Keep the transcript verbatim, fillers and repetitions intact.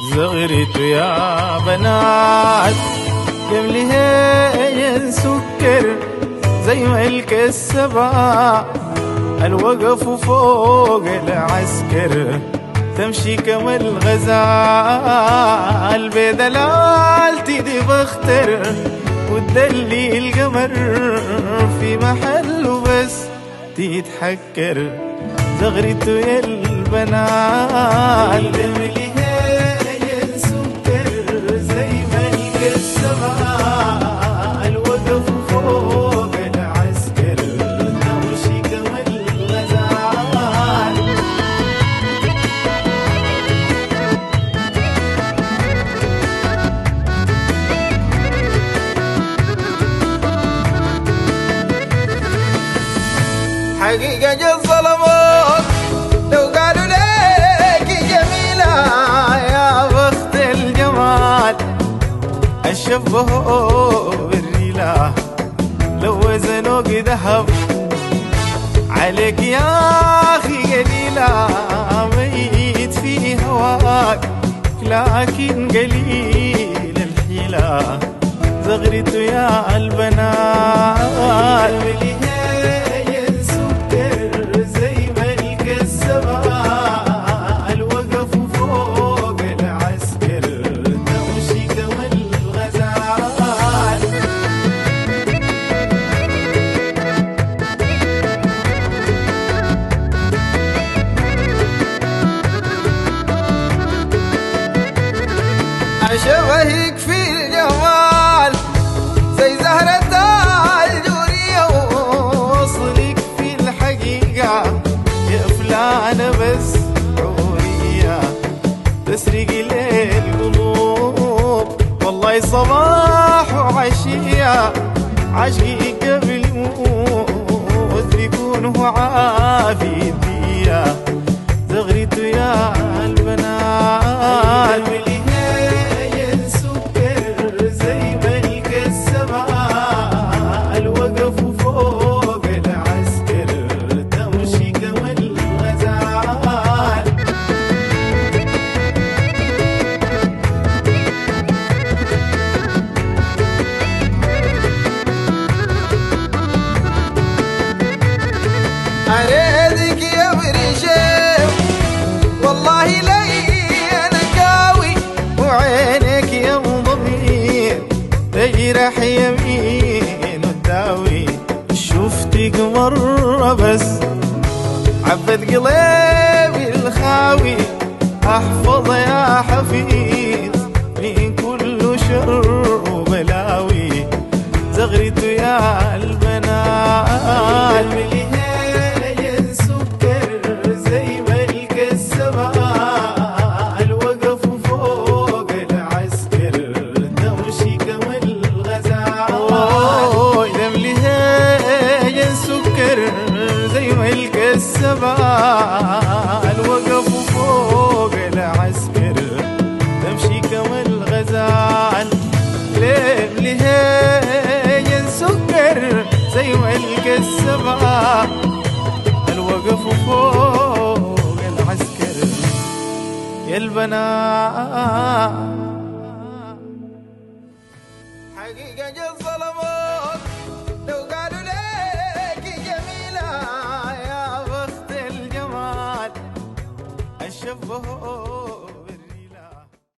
زغرت يا بنات يملي سكر زي ما الكسبة الوقف فوق العسكر تمشي كما الغزال بدلالتي دي بختر وتدلي القمر في محله بس تتحكر زغرته يا البنات يملي سكر زي ما الكسبة الوقف فوق العسكر تمشي كما الغزال. حقيقة جد ظلموك لو قالوا ليك جميلة يا بخت الجمال الشبهوا بالريلة لو وزنوك ذهب عليك يا أخي قليلة ميت في هواك لكن قليل الحيلة زغرته يا البنات شبهك في الجمال زي زهرة الجورية ووصلك في الحقيقة يا فلانة بس عورية تسرق لي القلوب والله صباح وعشية عشقي قبل يموت بيكون هو عافي الدية زغرته يا البنات أريدك يا بريشيم والله لي أنا قاوي وعينك يا مضمير تجرح يمين وتداوي شفتك مرة بس عبت قلبي الخاوي أحفظ يا حفيظ من كل شر وبلاوي زغرته يا البنات الوقف فوق العسكر تمشي كما الغزال ليه لهي سكر زي ما الكسبة الوقف فوق العسكر يا البنات حقيقة جد ظلموك لو قالوا ليك جميلة الشبه